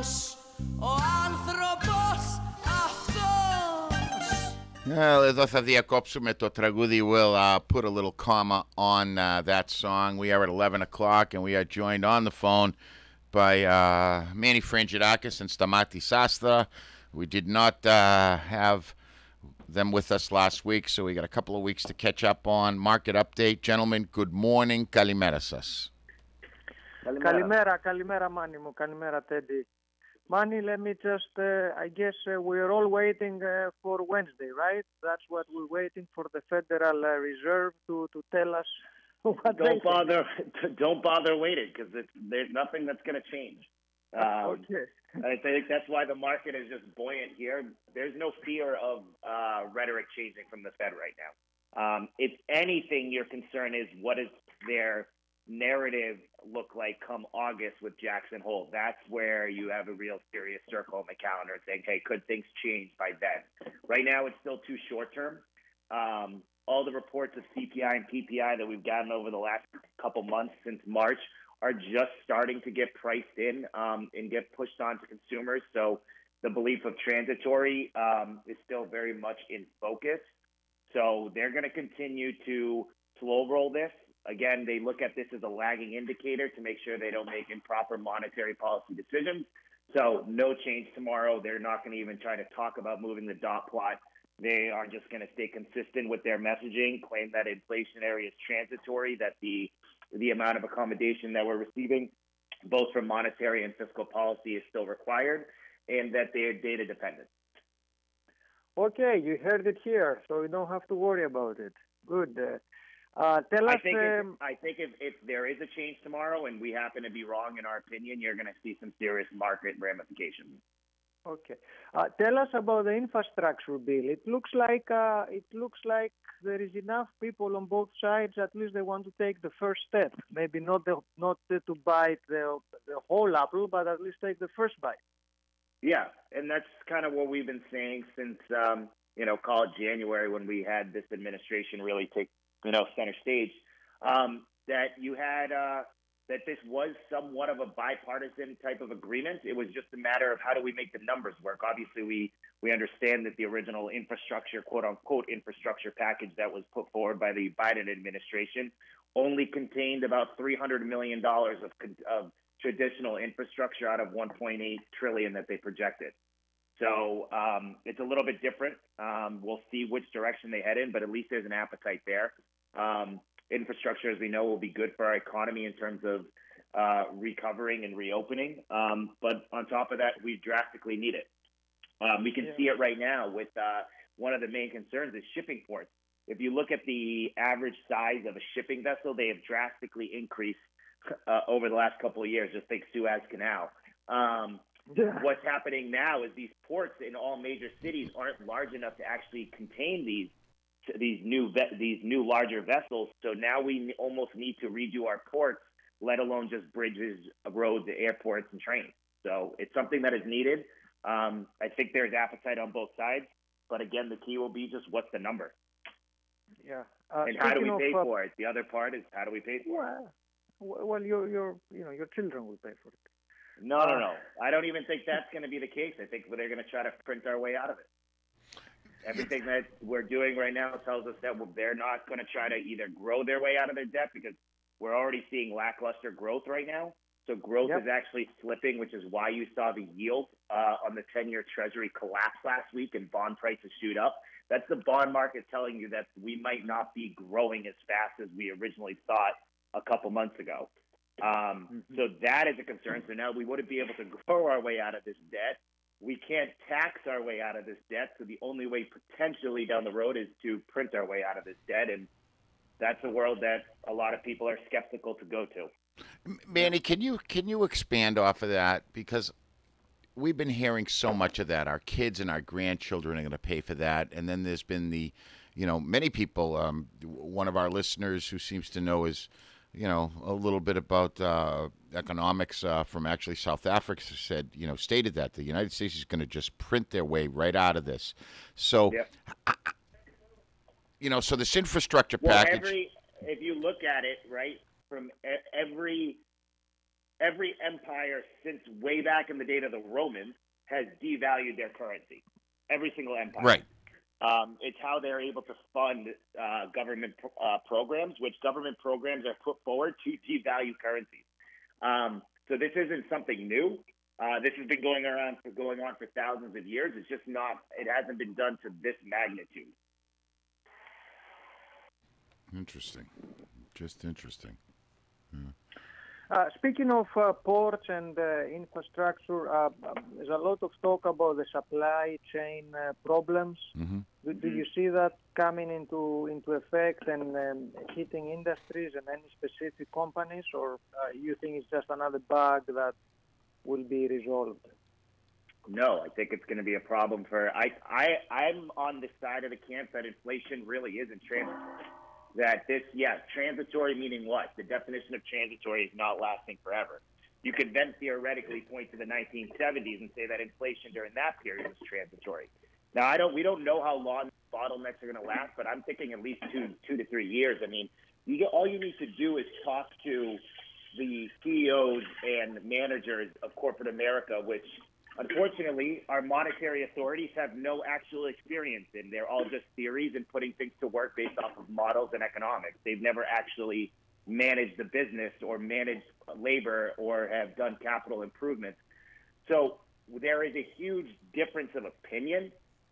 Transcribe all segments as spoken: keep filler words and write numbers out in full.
ποιος ο άνθρωπος αυτός. Well, εδώ θα διακόψουμε το τραγούδι. We'll uh, put a little comma on uh, that song. We are at eleven o'clock and we are joined on the phone by uh, Manny Frangidakis and Stamati Sastra. We did not uh, have them with us last week, so we got a couple of weeks to catch up on. Market update. Gentlemen, good morning. Kalimera sas. Kalimera, Kalimera, Manny mo, Kalimera, Teddy. Manny, let me just, uh, I guess uh, we're all waiting uh, for Wednesday, right? That's what we're waiting for, the Federal uh, Reserve to, to tell us what they Don't bother, don't bother waiting, because there's nothing that's going to change. Um, okay. I think that's why the market is just buoyant here. There's no fear of uh, rhetoric changing from the Fed right now. Um, if anything, your concern is what is their narrative look like come August with Jackson Hole. That's where you have a real serious circle on the calendar saying, hey, could things change by then? Right now, it's still too short term. Um, all the reports of C P I and P P I that we've gotten over the last couple months since March are just starting to get priced in um, and get pushed on to consumers. So the belief of transitory um, is still very much in focus. So they're going to continue to slow roll this. Again, they look at this as a lagging indicator to make sure they don't make improper monetary policy decisions. So no change tomorrow. They're not going to even try to talk about moving the dot plot. They are just going to stay consistent with their messaging, claim that inflationary is transitory, that the the amount of accommodation that we're receiving, both from monetary and fiscal policy, is still required, and that they're data dependent. Okay, you heard it here, so you don't have to worry about it. Good. Uh, Uh, tell us. I think, um, if, I think if, if there is a change tomorrow and we happen to be wrong in our opinion, you're going to see some serious market ramifications. Okay. Uh, tell us about the infrastructure bill. It looks like uh, it looks like there is enough people on both sides. At least they want to take the first step. Maybe not the, not to bite the the whole apple, but at least take the first bite. Yeah, and that's kind of what we've been saying since um, you know, call it January, when we had this administration really take you know center stage. Um, that you had. Uh, that this was somewhat of a bipartisan type of agreement. It was just a matter of how do we make the numbers work. Obviously, we, we understand that the original infrastructure, quote-unquote infrastructure package that was put forward by the Biden administration only contained about three hundred million dollars of, of traditional infrastructure out of one point eight trillion dollars that they projected. So um, it's a little bit different. Um, we'll see which direction they head in, but at least there's an appetite there. Um, Infrastructure, as we know, will be good for our economy in terms of uh, recovering and reopening. Um, but on top of that, we drastically need it. Um, we can yeah. see it right now with uh, one of the main concerns is shipping ports. If you look at the average size of a shipping vessel, they have drastically increased uh, over the last couple of years. Just think Suez Canal. Um, yeah. What's happening now is these ports in all major cities aren't large enough to actually contain these these new ve- these new larger vessels. So now we almost need to redo our ports, let alone just bridges, roads, airports, and trains. So it's something that is needed. Um, I think there's appetite on both sides, but again, the key will be just what's the number. Yeah. Uh, and how do we pay of, uh, for it? The other part is how do we pay for well, it? Well, your your you know your children will pay for it. No, uh, no, no. I don't even think that's going to be the case. I think they're going to try to print our way out of it. Everything that we're doing right now tells us that they're not going to try to either grow their way out of their debt, because we're already seeing lackluster growth right now. So growth yep. is actually slipping, which is why you saw the yield uh, on the ten-year Treasury collapse last week and bond prices shoot up. That's the bond market telling you that we might not be growing as fast as we originally thought a couple months ago. Um, mm-hmm. So that is a concern. So now we wouldn't be able to grow our way out of this debt. We can't tax our way out of this debt, so the only way potentially down the road is to print our way out of this debt, and that's a world that a lot of people are skeptical to go to. Manny, can you can you expand off of that? Because we've been hearing so much of that. Our kids and our grandchildren are going to pay for that, and then there's been the, you know, many people. Um, one of our listeners who seems to know is, you know, a little bit about uh, economics uh, from actually South Africa said, you know, stated that the United States is going to just print their way right out of this. So, yep. I, you know, so this infrastructure well, package. Every, if you look at it, right, from every every empire since way back in the day of the Romans has devalued their currency. Every single empire. Right. Um, it's how they're able to fund uh, government uh, programs, which government programs are put forward to devalue currencies. Um, so this isn't something new. Uh, this has been going around for going on for thousands of years. It's just not. It hasn't been done to this magnitude. Interesting. Just interesting. Yeah. Uh, speaking of uh, ports and uh, infrastructure, uh, there's a lot of talk about the supply chain uh, problems. Mm-hmm. Do, do you see that coming into into effect and um, hitting industries and any specific companies, or uh, you think it's just another bug that will be resolved? No, I think it's going to be a problem for. I I I'm on the side of the camp that inflation really isn't transitory. That this, yes, transitory meaning what? The definition of transitory is not lasting forever. You could then theoretically point to the nineteen seventies and say that inflation during that period was transitory. Now, I don't, we don't know how long bottlenecks are going to last, but I'm thinking at least two, two to three years. I mean, you get, all you need to do is talk to the C E Os and managers of corporate America, which unfortunately, our monetary authorities have no actual experience in. They're all just theories and putting things to work based off of models and economics. They've never actually managed the business or managed labor or have done capital improvements. So there is a huge difference of opinion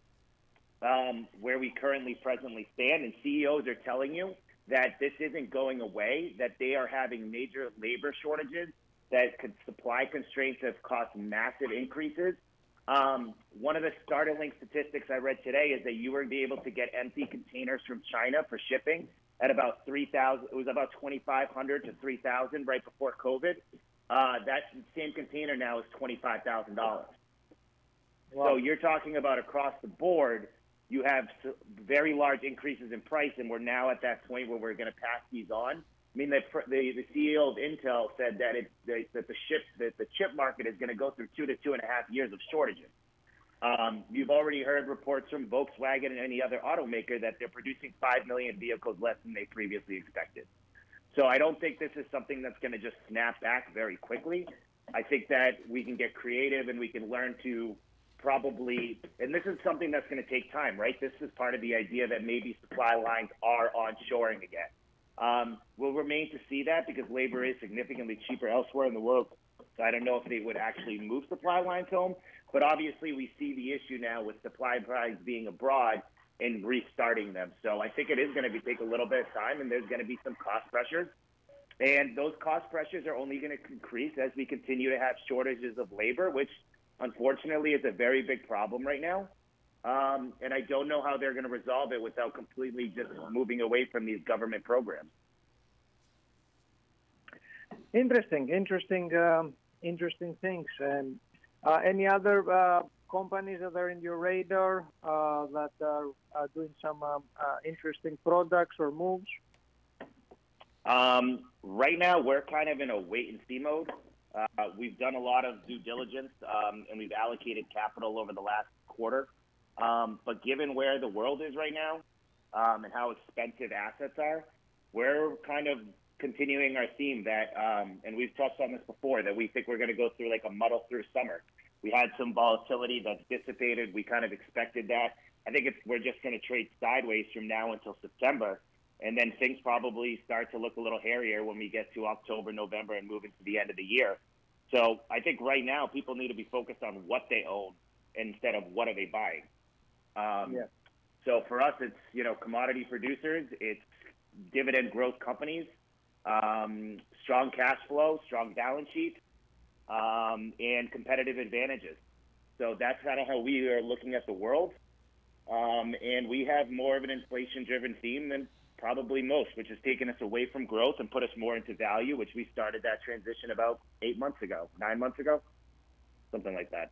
um, where we currently presently stand, and C E Os are telling you that this isn't going away, that they are having major labor shortages, that could, supply constraints have caused massive increases. Um, one of the startling statistics I read today is that you were be able to get empty containers from China for shipping at about three thousand. It was about twenty-five hundred to three thousand right before COVID. Uh, that same container now is twenty-five thousand dollars. Wow. So you're talking about across the board, you have very large increases in price, and we're now at that point where we're going to pass these on. I mean, the, the, the C E O of Intel said that it the, that the chip that the chip market is going to go through two to two and a half years of shortages. Um, you've already heard reports from Volkswagen and any other automaker that they're producing five million vehicles less than they previously expected. So I don't think this is something that's going to just snap back very quickly. I think that we can get creative and we can learn to probably, and this is something that's going to take time, right? This is part of the idea that maybe supply lines are onshoring again. Um, we'll remain to see that because labor is significantly cheaper elsewhere in the world. So I don't know if they would actually move supply lines home. But obviously we see the issue now with supply lines being abroad and restarting them. So I think it is going to be, take a little bit of time, and there's going to be some cost pressures. And those cost pressures are only going to increase as we continue to have shortages of labor, which unfortunately is a very big problem right now. Um, and I don't know how they're going to resolve it without completely just moving away from these government programs. Interesting, interesting, um, interesting things. And uh, any other uh, companies that are in your radar uh, that are uh, doing some um, uh, interesting products or moves? Um, right now, we're kind of in a wait-and-see mode. Uh, we've done a lot of due diligence, um, and we've allocated capital over the last quarter. Um, but given where the world is right now um, and how expensive assets are, we're kind of continuing our theme that, um, and we've touched on this before, that we think we're going to go through like a muddle through summer. We had some volatility that's dissipated. We kind of expected that. I think it's, we're just going to trade sideways from now until September. And then things probably start to look a little hairier when we get to October, November, and move into the end of the year. So I think right now people need to be focused on what they own instead of what are they buying. Um, yeah. So for us, it's, you know, commodity producers, it's dividend growth companies, um, strong cash flow, strong balance sheet, um, and competitive advantages. So that's kind of how we are looking at the world. Um, and we have more of an inflation-driven theme than probably most, which has taken us away from growth and put us more into value, which we started that transition about eight months ago, nine months ago, something like that.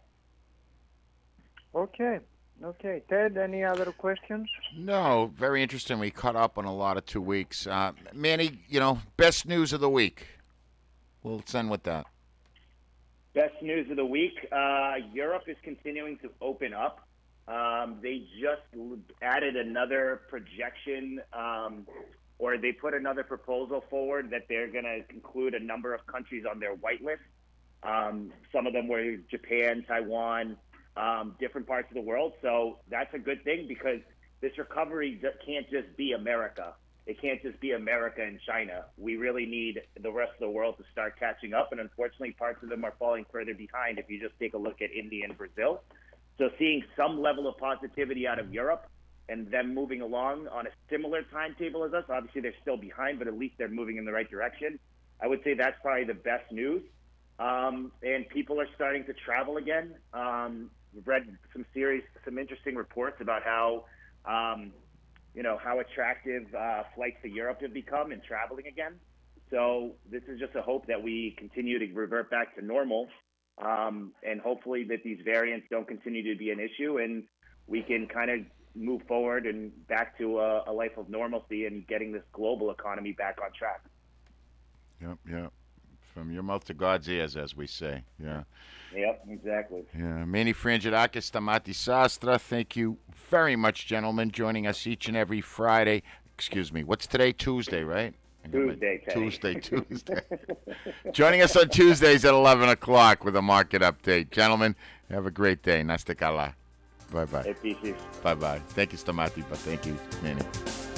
Okay. Okay. Ted, any other questions? No, very interesting. We caught up on a lot of two weeks. Uh, Manny, you know, best news of the week. We'll end with that. Best news of the week. Uh, Europe is continuing to open up. Um, they just added another projection um, or they put another proposal forward that they're going to include a number of countries on their white list. Um, some of them were Japan, Taiwan, um, different parts of the world. So that's a good thing, because this recovery can't just be America. It can't just be America and China. We really need the rest of the world to start catching up. And unfortunately, parts of them are falling further behind if you just take a look at India and Brazil. So seeing some level of positivity out of Europe and them moving along on a similar timetable as us, obviously they're still behind, but at least they're moving in the right direction. I would say that's probably the best news. Um, and people are starting to travel again. Um, we've read some series, some interesting reports about how, um, you know, how attractive uh, flights to Europe have become and traveling again. So this is just a hope that we continue to revert back to normal, um, and hopefully that these variants don't continue to be an issue, and we can kind of move forward and back to a, a life of normalcy and getting this global economy back on track. Yep, yep. From your mouth to God's ears, as we say. Yeah. Yep, exactly. Yeah. Manny Frangidakis, Stamati Sastra, thank you very much, gentlemen, joining us each and every Friday. Excuse me. What's today? Tuesday, right? Tuesday, Teddy. Tuesday, Tuesday. Joining us on Tuesdays at eleven o'clock with a market update. Gentlemen, have a great day. Nasta kala. Bye-bye. Hey, peace. Bye-bye. Thank you, Stamati, but thank you, Manny.